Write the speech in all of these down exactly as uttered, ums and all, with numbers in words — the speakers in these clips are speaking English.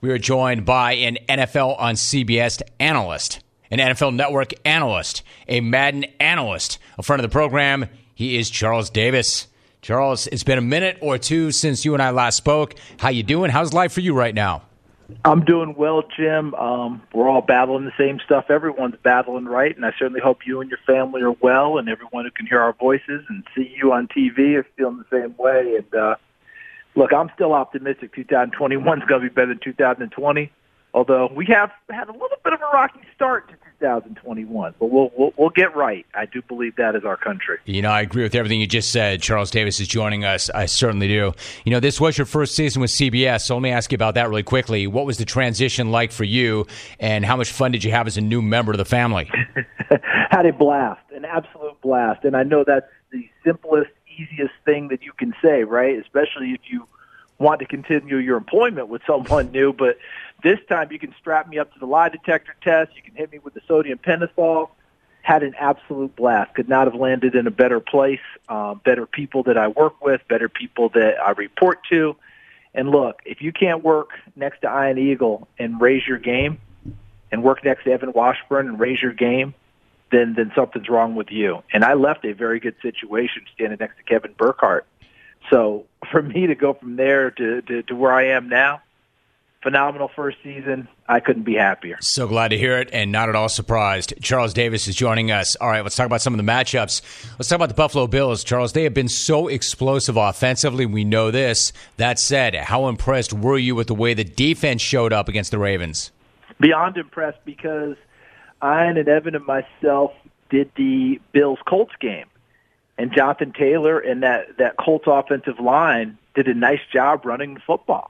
We are joined by an N F L on C B S analyst, an N F L Network analyst, a Madden analyst, a friend of the program. He is Charles Davis. Charles, it's been a minute or two since you and I last spoke. How you doing? How's life for you right now? I'm doing well, Jim. Um, we're all battling the same stuff. Everyone's battling, right? And I certainly hope you and your family are well, and everyone who can hear our voices and see you on T V is feeling the same way. And uh, look, I'm still optimistic two thousand twenty-one is going to be better than two thousand twenty, although we have had a little bit of a rocky start to two thousand twenty-one. But we'll, we'll, we'll get right. I do believe that is our country. You know, I agree with everything you just said. Charles Davis is joining us. I certainly do. You know, this was your first season with C B S, so let me ask you about that really quickly. What was the transition like for you, and how much fun did you have as a new member of the family? Had a blast, an absolute blast. And I know that's the simplest, easiest thing that you can say, right? Especially if you want to continue your employment with someone new. But this time you can strap me up to the lie detector test. You can hit me with the sodium pentothal. Had an absolute blast. Could not have landed in a better place. Uh, better people that I work with, better people that I report to. And look, if you can't work next to Ian Eagle and raise your game, and work next to Evan Washburn and raise your game, then then something's wrong with you. And I left a very good situation standing next to Kevin Burkhardt. So for me to go from there to, to, to where I am now, phenomenal first season. I couldn't be happier. So glad to hear it, and not at all surprised. Charles Davis is joining us. All right, let's talk about some of the matchups. Let's talk about the Buffalo Bills. Charles, they have been so explosive offensively. We know this. That said, how impressed were you with the way the defense showed up against the Ravens? Beyond impressed, because Ian and Evan and myself did the Bills-Colts game. And Jonathan Taylor and that, that Colts offensive line did a nice job running the football.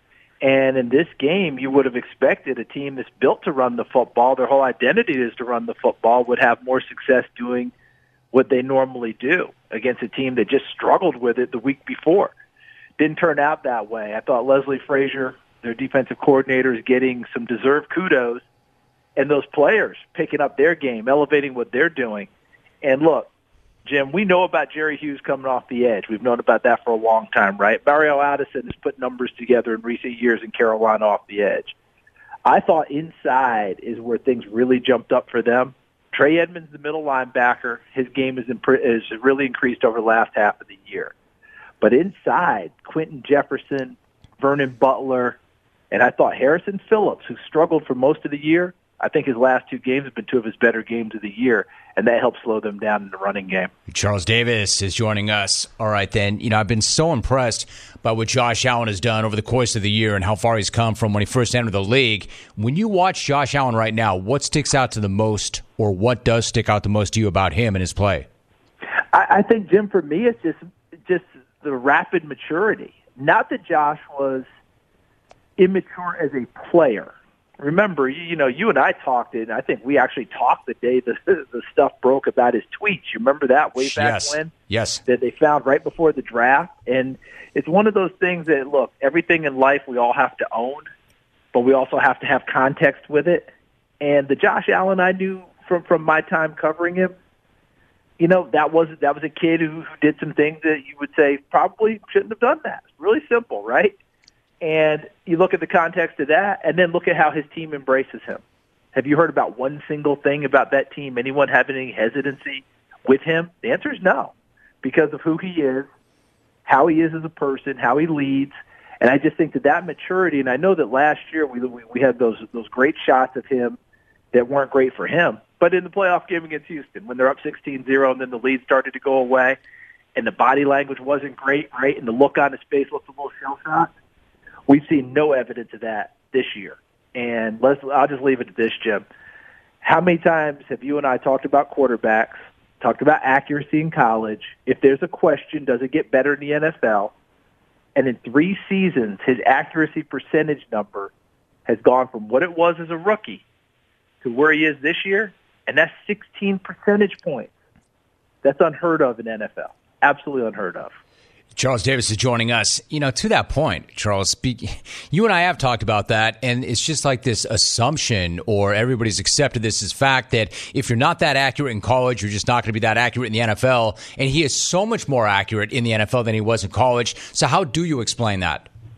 And in this game, you would have expected a team that's built to run the football, their whole identity is to run the football, would have more success doing what they normally do against a team that just struggled with it the week before. Didn't turn out that way. I thought Leslie Frazier, their defensive coordinator, is getting some deserved kudos, and those players picking up their game, elevating what they're doing. And look, Jim, we know about Jerry Hughes coming off the edge. We've known about that for a long time, right? Mario Addison has put numbers together in recent years in Carolina off the edge. I thought inside is where things really jumped up for them. Trey Edmonds, the middle linebacker, his game is, imp- is really increased over the last half of the year. But inside, Quentin Jefferson, Vernon Butler, and I thought Harrison Phillips, who struggled for most of the year, I think his last two games have been two of his better games of the year, and that helps slow them down in the running game. Charles Davis is joining us. All right, then. You know, I've been so impressed by what Josh Allen has done over the course of the year and how far he's come from when he first entered the league. When you watch Josh Allen right now, what sticks out to the most, or what does stick out the most to you about him and his play? I, I think, Jim, for me, it's just just the rapid maturity. Not that Josh was immature as a player. Remember, you, you know, you and I talked, and I think we actually talked the day the, the stuff broke about his tweets. You remember that way back yes. when? Yes. That they found right before the draft. And it's one of those things that, look, everything in life we all have to own, but we also have to have context with it. And the Josh Allen I knew from, from my time covering him, you know, that was that was a kid who, who did some things that you would say probably shouldn't have done that. Really simple, right? And you look at the context of that, and then look at how his team embraces him. Have you heard about one single thing about that team, anyone having any hesitancy with him? The answer is no, because of who he is, how he is as a person, how he leads. And I just think that that maturity, and I know that last year we we, we had those those great shots of him that weren't great for him. But in the playoff game against Houston, when they're up sixteen zero and then the lead started to go away, and the body language wasn't great, right, and the look on his face looked a little shell-shocked, we've seen no evidence of that this year. And let's, I'll just leave it at this, Jim. How many times have you and I talked about quarterbacks, talked about accuracy in college? If there's a question, does it get better in the N F L? And in three seasons, his accuracy percentage number has gone from what it was as a rookie to where he is this year, and that's sixteen percentage points. That's unheard of in N F L. Absolutely unheard of. Charles Davis is joining us. You know, to that point, Charles, speak, you and I have talked about that, and it's just like this assumption, or everybody's accepted this as fact, that if you're not that accurate in college, you're just not going to be that accurate in the N F L. And he is so much more accurate in the N F L than he was in college. So how do you explain that?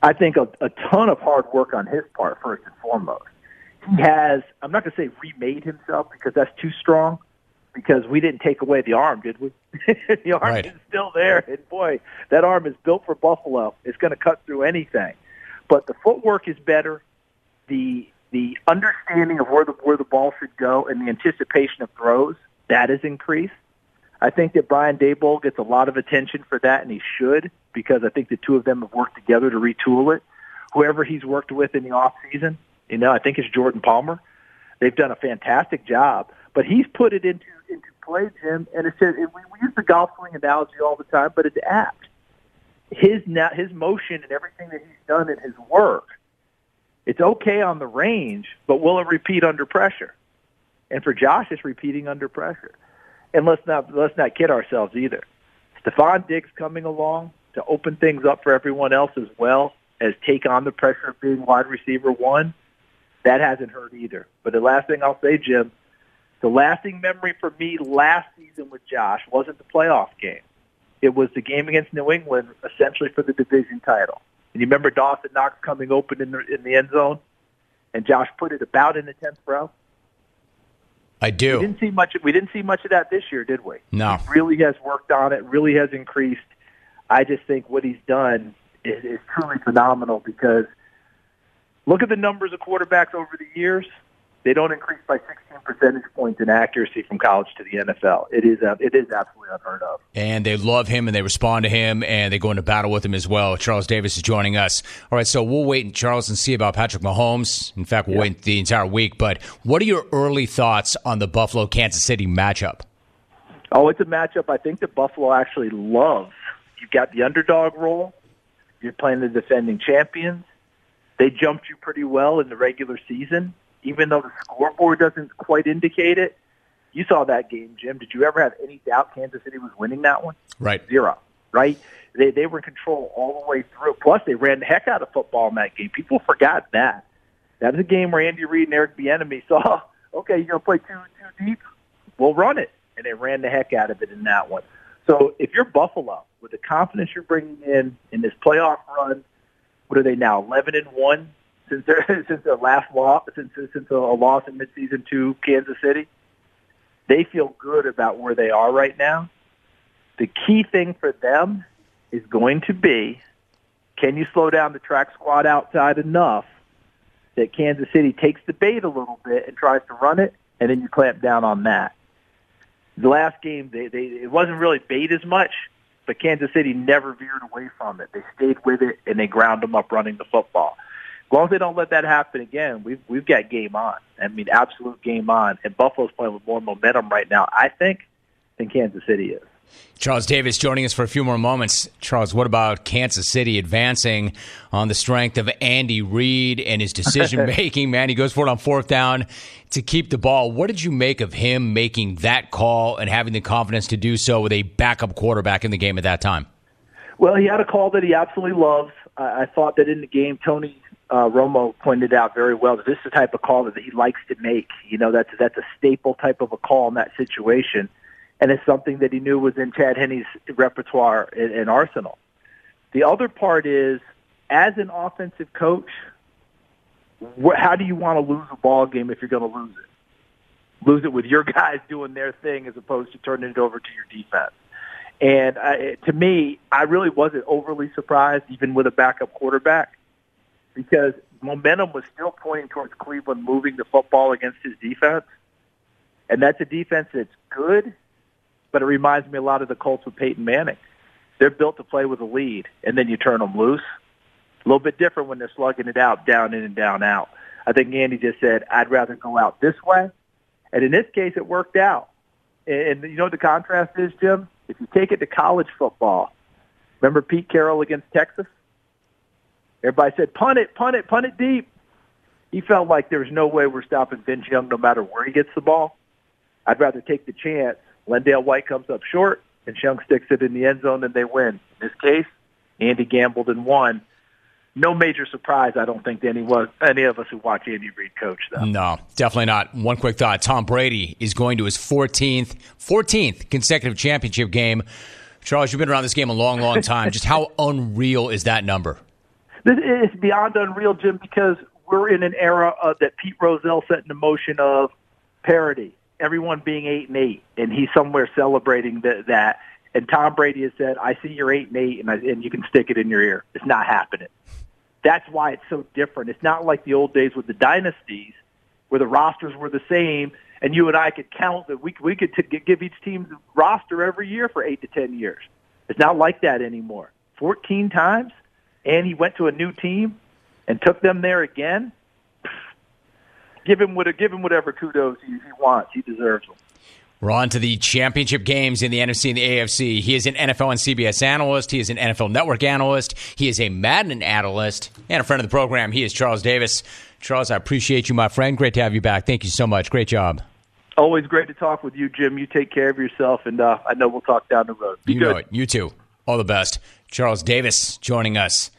I think a, a ton of hard work on his part, first and foremost. He has, I'm not going to say remade himself because that's too strong, because we didn't take away the arm, did we? The arm right. is still there. And, boy, that arm is built for Buffalo. It's going to cut through anything. But the footwork is better. The the understanding of where the where the ball should go and the anticipation of throws, that has increased. I think that Brian Daboll gets a lot of attention for that, and he should, because I think the two of them have worked together to retool it. Whoever he's worked with in the offseason, you know, I think it's Jordan Palmer. They've done a fantastic job. But he's put it into into play, Jim, and it's, it, we, we use the golf swing analogy all the time, but it's apt. His his motion and everything that he's done in his work, it's okay on the range, but will it repeat under pressure? And for Josh, it's repeating under pressure. And let's not let's not kid ourselves either. Stephon Diggs coming along to open things up for everyone else as well as take on the pressure of being wide receiver one. That hasn't hurt either. But the last thing I'll say, Jim, the lasting memory for me last season with Josh wasn't the playoff game. It was the game against New England, essentially for the division title. And you remember Dawson Knox coming open in the in the end zone, and Josh put it about in the tenth row. I do. We didn't see much. We didn't see much of that this year, did we? No. He really has worked on it. Really has increased. I just think what he's done is, is truly phenomenal, because look at the numbers of quarterbacks over the years. They don't increase by sixteen percentage points in accuracy from college to the N F L. It is uh, it is absolutely unheard of. And they love him, and they respond to him, and they go into battle with him as well. Charles Davis is joining us. All right, so we'll wait, Charles, and see about Patrick Mahomes. In fact, we'll yeah. wait the entire week. But what are your early thoughts on the Buffalo-Kansas City matchup? Oh, it's a matchup I think that Buffalo actually loves. You've got the underdog role. You're playing the defending champions. They jumped you pretty well in the regular season, even though the scoreboard doesn't quite indicate it. You saw that game, Jim. Did you ever have any doubt Kansas City was winning that one? Right. Zero, right? They they were in control all the way through. Plus, they ran the heck out of football in that game. People forgot that. That was a game where Andy Reid and Eric Bieniemy saw, okay, you're going to play too, too deep? We'll run it. And they ran the heck out of it in that one. So if you're Buffalo, with the confidence you're bringing in in this playoff run, what are they now, eleven and one? Since their since their last loss, since since a loss in midseason to Kansas City, they feel good about where they are right now. The key thing for them is going to be, can you slow down the track squad outside enough that Kansas City takes the bait a little bit and tries to run it, and then you clamp down on that. The last game, they, they it wasn't really bait as much, but Kansas City never veered away from it. They stayed with it, and they ground them up running the football. As long as they don't let that happen again, we've we've got game on. I mean, absolute game on. And Buffalo's playing with more momentum right now, I think, than Kansas City is. Charles Davis joining us for a few more moments. Charles, what about Kansas City advancing on the strength of Andy Reid and his decision-making? Man, he goes for it on fourth down to keep the ball. What did you make of him making that call and having the confidence to do so with a backup quarterback in the game at that time? Well, he had a call that he absolutely loves. I, I thought that in the game, Tony uh, Romo pointed out very well that this is the type of call that he likes to make. You know, that's that's a staple type of a call in that situation. And it's something that he knew was in Chad Henne's repertoire and, and arsenal. The other part is, as an offensive coach, wh- how do you want to lose a ball game if you're going to lose it? Lose it with your guys doing their thing as opposed to turning it over to your defense. And I, to me, I really wasn't overly surprised, even with a backup quarterback, because momentum was still pointing towards Cleveland moving the football against his defense. And that's a defense that's good, but it reminds me a lot of the Colts with Peyton Manning. They're built to play with a lead, and then you turn them loose. A little bit different when they're slugging it out, down in and down out. I think Andy just said, I'd rather go out this way. And in this case, it worked out. And you know what the contrast is, Jim? If you take it to college football, remember Pete Carroll against Texas? Everybody said, punt it, punt it, punt it deep. He felt like there was no way we're stopping Vince Young no matter where he gets the ball. I'd rather take the chance. Lendale White comes up short, and Young sticks it in the end zone, and they win. In this case, Andy gambled and won. No major surprise, I don't think, to anyone, any of us who watch Andy Reid coach, though. No, definitely not. One quick thought. Tom Brady is going to his fourteenth, fourteenth consecutive championship game. Charles, you've been around this game a long, long time. Just how unreal is that number? This is beyond unreal, Jim, because we're in an era uh, that Pete Rozelle set in the motion of parity, everyone being eight and eight, and he's somewhere celebrating the, that. And Tom Brady has said, "I see you're eight and eight, and, I, and you can stick it in your ear." It's not happening. That's why it's so different. It's not like the old days with the dynasties, where the rosters were the same, and you and I could count that we we could t- give each team the roster every year for eight to ten years. It's not like that anymore. Fourteen times, and he went to a new team and took them there again. Give him what, give him whatever kudos he, he wants. He deserves them. We're on to the championship games in the N F C and the A F C. He is an N F L and C B S analyst. He is an N F L Network analyst. He is a Madden analyst and a friend of the program. He is Charles Davis. Charles, I appreciate you, my friend. Great to have you back. Thank you so much. Great job. Always great to talk with you, Jim. You take care of yourself, and uh, I know we'll talk down the road. Be you good. know it. You too. All the best. Charles Davis joining us.